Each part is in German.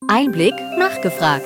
Einblick nachgefragt.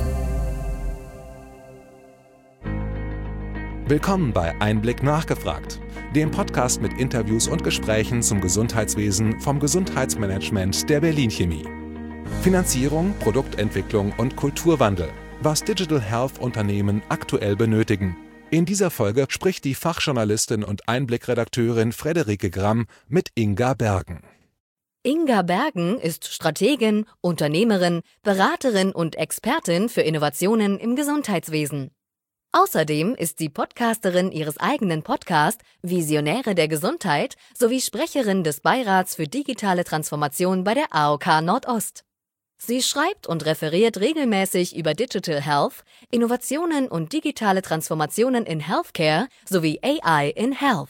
Willkommen bei Einblick nachgefragt, dem Podcast mit Interviews und Gesprächen zum Gesundheitswesen vom Gesundheitsmanagement der Berlin Chemie. Finanzierung, Produktentwicklung und Kulturwandel, was Digital Health Unternehmen aktuell benötigen. In dieser Folge spricht die Fachjournalistin und Einblick-Redakteurin Friederike Gramm mit Inga Bergen. Inga Bergen ist Strategin, Unternehmerin, Beraterin und Expertin für Innovationen im Gesundheitswesen. Außerdem ist sie Podcasterin ihres eigenen Podcasts Visionäre der Gesundheit sowie Sprecherin des Beirats für digitale Transformation bei der AOK Nordost. Sie schreibt und referiert regelmäßig über Digital Health, Innovationen und digitale Transformationen in Healthcare sowie AI in Health.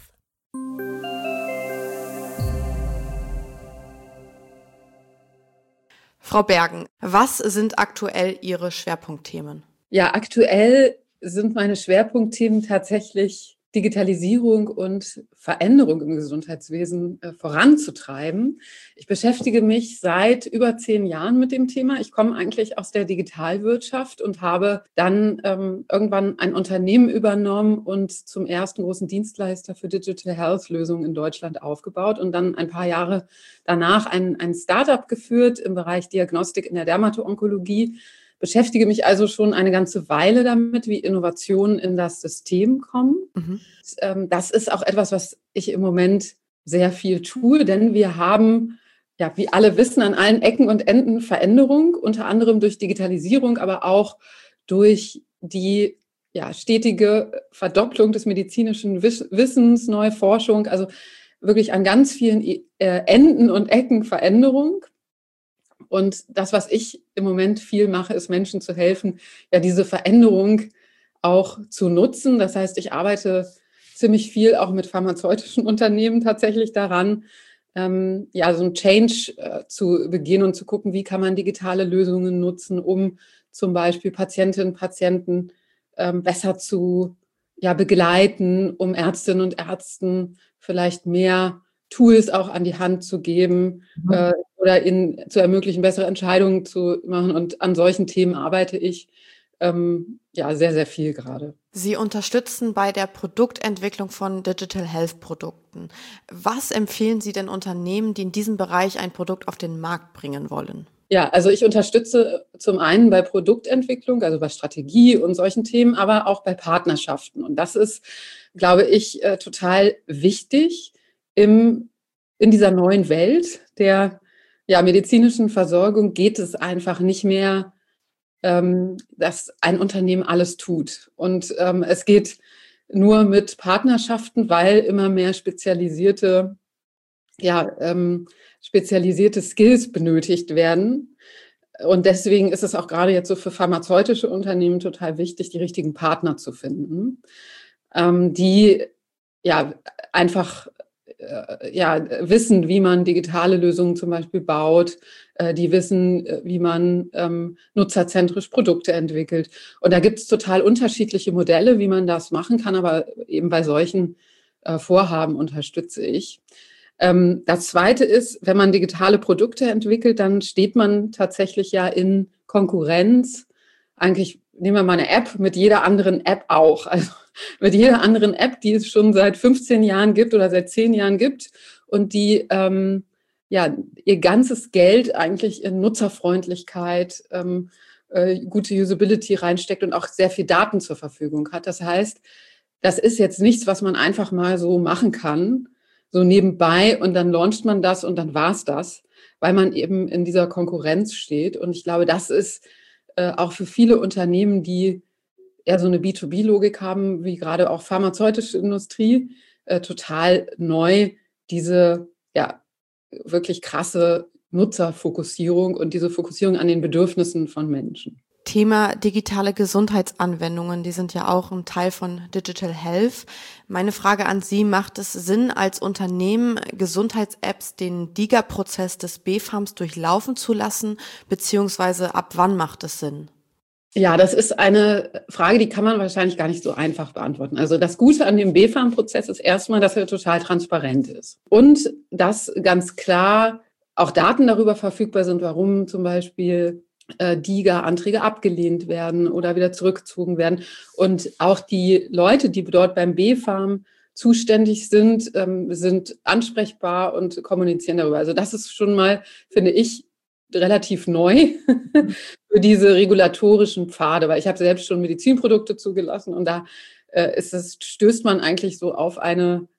Frau Bergen, was sind aktuell Ihre Schwerpunktthemen? Ja, aktuell sind meine Schwerpunktthemen tatsächlich Digitalisierung und Veränderung im Gesundheitswesen voranzutreiben. Ich beschäftige mich seit über 10 Jahren mit dem Thema. Ich komme eigentlich aus der Digitalwirtschaft und habe dann irgendwann ein Unternehmen übernommen und zum ersten großen Dienstleister für Digital Health Lösungen in Deutschland aufgebaut und dann ein paar Jahre danach ein Startup geführt im Bereich Diagnostik in der Dermato-Onkologie. Beschäftige mich also schon eine ganze Weile damit, wie Innovationen in das System kommen. Das ist auch etwas, was ich im Moment sehr viel tue, denn wir haben, ja, wie alle wissen, an allen Ecken und Enden Veränderung, unter anderem durch Digitalisierung, aber auch durch die stetige Verdopplung des medizinischen Wissens, neue Forschung, also wirklich an ganz vielen Enden und Ecken Veränderung. Und das, was ich im Moment viel mache, ist Menschen zu helfen, ja, diese Veränderung auch zu nutzen. Das heißt, ich arbeite ziemlich viel auch mit pharmazeutischen Unternehmen tatsächlich daran, so ein Change zu begehen und zu gucken, wie kann man digitale Lösungen nutzen, um zum Beispiel Patientinnen und Patienten besser zu begleiten, um Ärztinnen und Ärzten vielleicht mehr Tools auch an die Hand zu geben oder ihnen zu ermöglichen, bessere Entscheidungen zu machen. Und an solchen Themen arbeite ich sehr, sehr viel gerade. Sie unterstützen bei der Produktentwicklung von Digital Health Produkten. Was empfehlen Sie denn Unternehmen, die in diesem Bereich ein Produkt auf den Markt bringen wollen? Ja, also ich unterstütze zum einen bei Produktentwicklung, also bei Strategie und solchen Themen, aber auch bei Partnerschaften. Und das ist, glaube ich, total wichtig in dieser neuen Welt der medizinischen Versorgung. Geht es einfach nicht mehr, dass ein Unternehmen alles tut. Und es geht nur mit Partnerschaften, weil immer mehr spezialisierte Skills benötigt werden. Und deswegen ist es auch gerade jetzt so für pharmazeutische Unternehmen total wichtig, die richtigen Partner zu finden, die einfach wissen, wie man digitale Lösungen zum Beispiel baut, die wissen, wie man nutzerzentrisch Produkte entwickelt. Und da gibt es total unterschiedliche Modelle, wie man das machen kann, aber eben bei solchen Vorhaben unterstütze ich. Das Zweite ist, wenn man digitale Produkte entwickelt, dann steht man tatsächlich ja in Konkurrenz. Eigentlich nehmen wir mal eine App mit jeder anderen App auch. Also mit jeder anderen App, die es schon seit 15 Jahren gibt oder seit 10 Jahren gibt und die ihr ganzes Geld eigentlich in Nutzerfreundlichkeit, gute Usability reinsteckt und auch sehr viel Daten zur Verfügung hat. Das heißt, das ist jetzt nichts, was man einfach mal so machen kann, so nebenbei und dann launcht man das und dann war's das, weil man eben in dieser Konkurrenz steht. Und ich glaube, das ist auch für viele Unternehmen, die eher so eine B2B-Logik haben, wie gerade auch pharmazeutische Industrie, total neu, diese wirklich krasse Nutzerfokussierung und diese Fokussierung an den Bedürfnissen von Menschen. Thema digitale Gesundheitsanwendungen, die sind ja auch ein Teil von Digital Health. Meine Frage an Sie, macht es Sinn, als Unternehmen Gesundheits-Apps den DiGA-Prozess des BfArMs durchlaufen zu lassen, beziehungsweise ab wann macht es Sinn? Ja, das ist eine Frage, die kann man wahrscheinlich gar nicht so einfach beantworten. Also das Gute an dem BfArM-Prozess ist erstmal, dass er total transparent ist und dass ganz klar auch Daten darüber verfügbar sind, warum zum Beispiel DiGA-Anträge abgelehnt werden oder wieder zurückgezogen werden. Und auch die Leute, die dort beim BfArM zuständig sind, sind ansprechbar und kommunizieren darüber. Also das ist schon mal, finde ich, relativ neu für diese regulatorischen Pfade, weil ich habe selbst schon Medizinprodukte zugelassen und da stößt man eigentlich so auf eine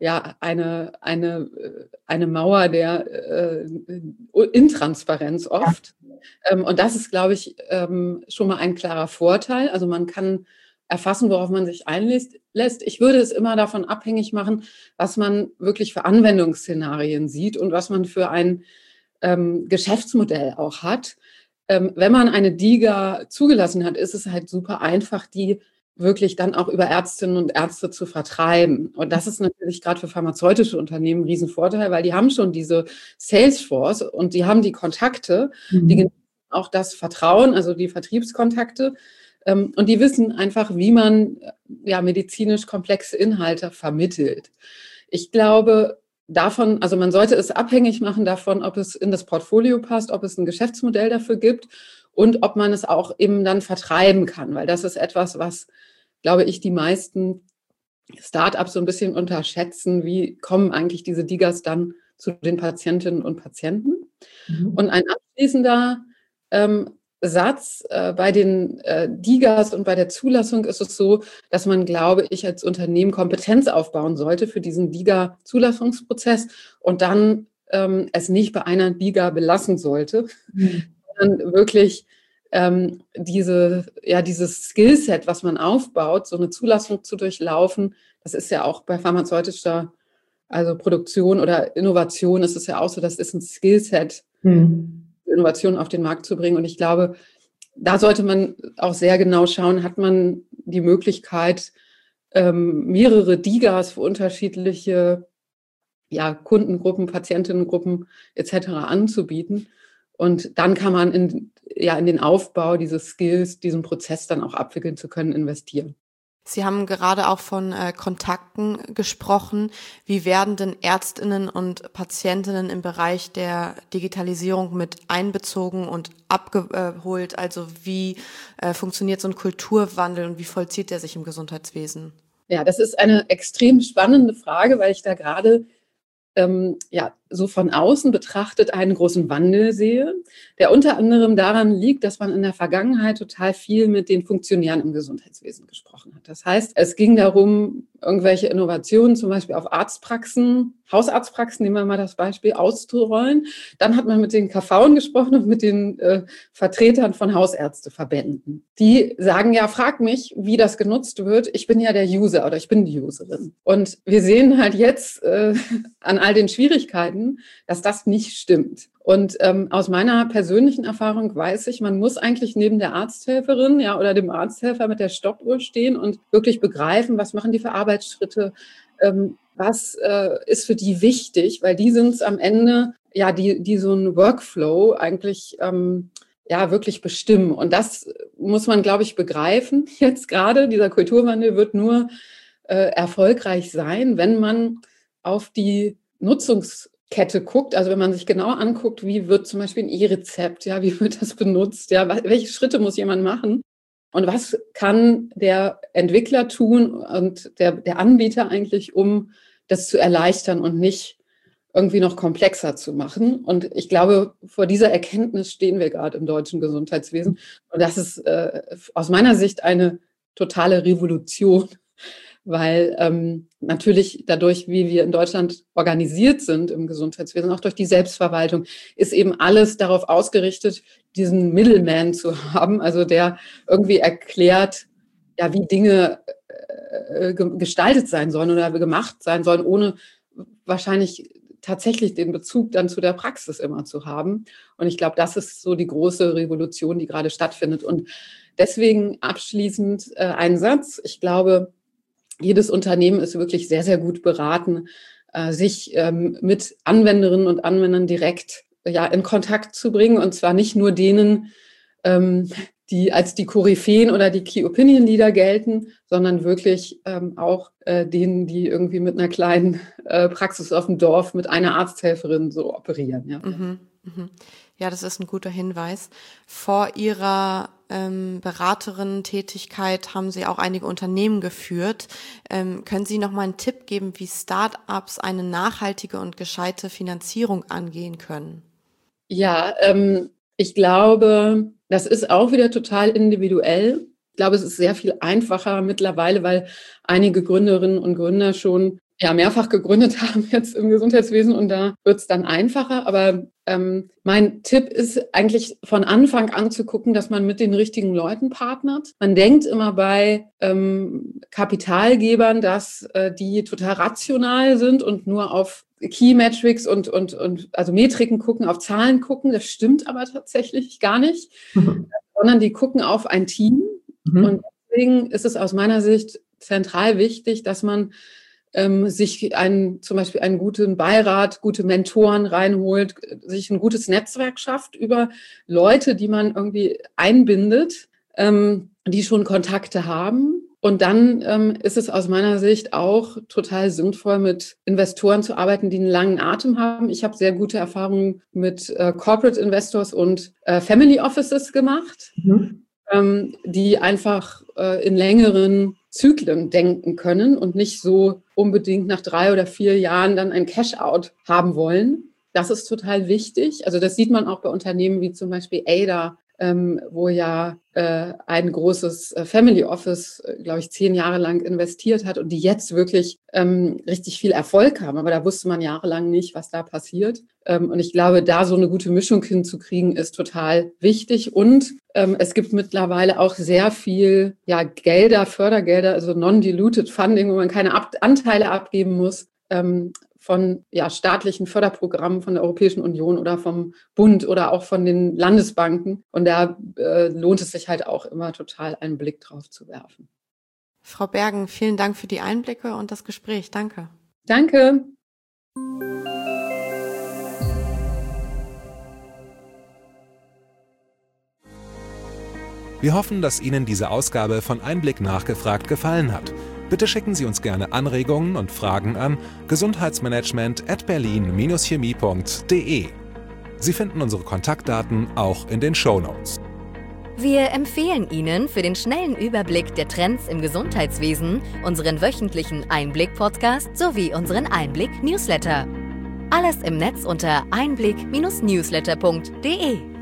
Mauer der Intransparenz oft. Und das ist, glaube ich, schon mal ein klarer Vorteil. Also man kann erfassen, worauf man sich einlässt. Ich würde es immer davon abhängig machen, was man wirklich für Anwendungsszenarien sieht und was man für ein Geschäftsmodell auch hat. Wenn man eine DiGA zugelassen hat, ist es halt super einfach, die wirklich dann auch über Ärztinnen und Ärzte zu vertreiben. Und das ist natürlich gerade für pharmazeutische Unternehmen ein Riesenvorteil, weil die haben schon diese Salesforce und die haben die Kontakte, die genießen auch das Vertrauen, also die Vertriebskontakte. Und die wissen einfach, wie man medizinisch komplexe Inhalte vermittelt. Ich glaube, also man sollte es abhängig machen davon, ob es in das Portfolio passt, ob es ein Geschäftsmodell dafür gibt und ob man es auch eben dann vertreiben kann, weil das ist etwas, was, glaube ich, die meisten Startups so ein bisschen unterschätzen. Wie kommen eigentlich diese DiGAs dann zu den Patientinnen und Patienten? Und ein abschließender Satz, bei den DiGAs und bei der Zulassung ist es so, dass man, glaube ich, als Unternehmen Kompetenz aufbauen sollte für diesen DiGA-Zulassungsprozess und dann es nicht bei einer DiGA belassen sollte, sondern wirklich dieses Skillset, was man aufbaut, so eine Zulassung zu durchlaufen, das ist ja auch bei pharmazeutischer, also Produktion oder Innovation, ist es ja auch so, das ist ein Skillset, Innovationen auf den Markt zu bringen. Und ich glaube, da sollte man auch sehr genau schauen, hat man die Möglichkeit, mehrere DiGAs für unterschiedliche Kundengruppen, Patientinnengruppen etc. anzubieten. Und dann kann man in den Aufbau dieses Skills, diesen Prozess dann auch abwickeln zu können, investieren. Sie haben gerade auch von Kontakten gesprochen. Wie werden denn ÄrztInnen und Patientinnen im Bereich der Digitalisierung mit einbezogen und abgeholt? Also wie funktioniert so ein Kulturwandel und wie vollzieht der sich im Gesundheitswesen? Ja, das ist eine extrem spannende Frage, weil ich da gerade so von außen betrachtet einen großen Wandel sehe, der unter anderem daran liegt, dass man in der Vergangenheit total viel mit den Funktionären im Gesundheitswesen gesprochen hat. Das heißt, es ging darum, irgendwelche Innovationen zum Beispiel auf Arztpraxen, Hausarztpraxen, nehmen wir mal das Beispiel, auszurollen. Dann hat man mit den KVen gesprochen und mit den Vertretern von Hausärzteverbänden. Die sagen, ja, frag mich, wie das genutzt wird. Ich bin ja der User oder ich bin die Userin. Und wir sehen halt jetzt an all den Schwierigkeiten, dass das nicht stimmt. Und aus meiner persönlichen Erfahrung weiß ich, man muss eigentlich neben der Arzthelferin oder dem Arzthelfer mit der Stoppuhr stehen und wirklich begreifen, was machen die für Arbeitsschritte, was ist für die wichtig, weil die sind es am Ende, die so einen Workflow eigentlich wirklich bestimmen. Und das muss man, glaube ich, begreifen. Jetzt gerade, dieser Kulturwandel wird nur erfolgreich sein, wenn man auf die Nutzungskette guckt, also wenn man sich genau anguckt, wie wird zum Beispiel ein E-Rezept, wie wird das benutzt, welche Schritte muss jemand machen und was kann der Entwickler tun und der Anbieter eigentlich, um das zu erleichtern und nicht irgendwie noch komplexer zu machen. Und ich glaube, vor dieser Erkenntnis stehen wir gerade im deutschen Gesundheitswesen. Und das ist aus meiner Sicht eine totale Revolution, weil natürlich dadurch, wie wir in Deutschland organisiert sind im Gesundheitswesen, auch durch die Selbstverwaltung, ist eben alles darauf ausgerichtet, diesen Middleman zu haben, also der irgendwie erklärt, wie Dinge gestaltet sein sollen oder gemacht sein sollen, ohne wahrscheinlich tatsächlich den Bezug dann zu der Praxis immer zu haben. Und ich glaube, das ist so die große Revolution, die gerade stattfindet. Und deswegen abschließend ein Satz. Ich glaube, jedes Unternehmen ist wirklich sehr, sehr gut beraten, sich mit Anwenderinnen und Anwendern direkt in Kontakt zu bringen. Und zwar nicht nur denen, die als die Koryphäen oder die Key Opinion Leader gelten, sondern wirklich auch denen, die irgendwie mit einer kleinen Praxis auf dem Dorf mit einer Arzthelferin so operieren. Ja. Ja, das ist ein guter Hinweis. Vor Ihrer Beraterinnen-Tätigkeit haben Sie auch einige Unternehmen geführt. Können Sie noch mal einen Tipp geben, wie Start-ups eine nachhaltige und gescheite Finanzierung angehen können? Ja, ich glaube, das ist auch wieder total individuell. Ich glaube, es ist sehr viel einfacher mittlerweile, weil einige Gründerinnen und Gründer schon mehrfach gegründet haben jetzt im Gesundheitswesen und da wird es dann einfacher. Aber mein Tipp ist eigentlich von Anfang an zu gucken, dass man mit den richtigen Leuten partnert. Man denkt immer bei Kapitalgebern, dass die total rational sind und nur auf Key Metrics und also Metriken gucken, auf Zahlen gucken. Das stimmt aber tatsächlich gar nicht, sondern die gucken auf ein Team. Und deswegen ist es aus meiner Sicht zentral wichtig, dass man sich zum Beispiel einen guten Beirat, gute Mentoren reinholt, sich ein gutes Netzwerk schafft über Leute, die man irgendwie einbindet, die schon Kontakte haben. Und dann ist es aus meiner Sicht auch total sinnvoll, mit Investoren zu arbeiten, die einen langen Atem haben. Ich habe sehr gute Erfahrungen mit Corporate Investors und Family Offices gemacht, die einfach in längeren Zyklen denken können und nicht so unbedingt nach 3 oder 4 Jahren dann ein Cash-out haben wollen. Das ist total wichtig. Also das sieht man auch bei Unternehmen wie zum Beispiel Ada, wo ja ein großes Family Office, glaube ich, 10 Jahre lang investiert hat und die jetzt wirklich richtig viel Erfolg haben. Aber da wusste man jahrelang nicht, was da passiert. Und ich glaube, da so eine gute Mischung hinzukriegen, ist total wichtig. Und es gibt mittlerweile auch sehr viel Gelder, Fördergelder, also Non-Diluted Funding, wo man keine Anteile abgeben muss, von staatlichen Förderprogrammen von der Europäischen Union oder vom Bund oder auch von den Landesbanken. Und da lohnt es sich halt auch immer total, einen Blick drauf zu werfen. Frau Bergen, vielen Dank für die Einblicke und das Gespräch. Danke. Danke. Wir hoffen, dass Ihnen diese Ausgabe von Einblick nachgefragt gefallen hat. Bitte schicken Sie uns gerne Anregungen und Fragen an gesundheitsmanagement@berlin-chemie.de. Sie finden unsere Kontaktdaten auch in den Shownotes. Wir empfehlen Ihnen für den schnellen Überblick der Trends im Gesundheitswesen unseren wöchentlichen Einblick-Podcast sowie unseren Einblick-Newsletter. Alles im Netz unter einblick-newsletter.de.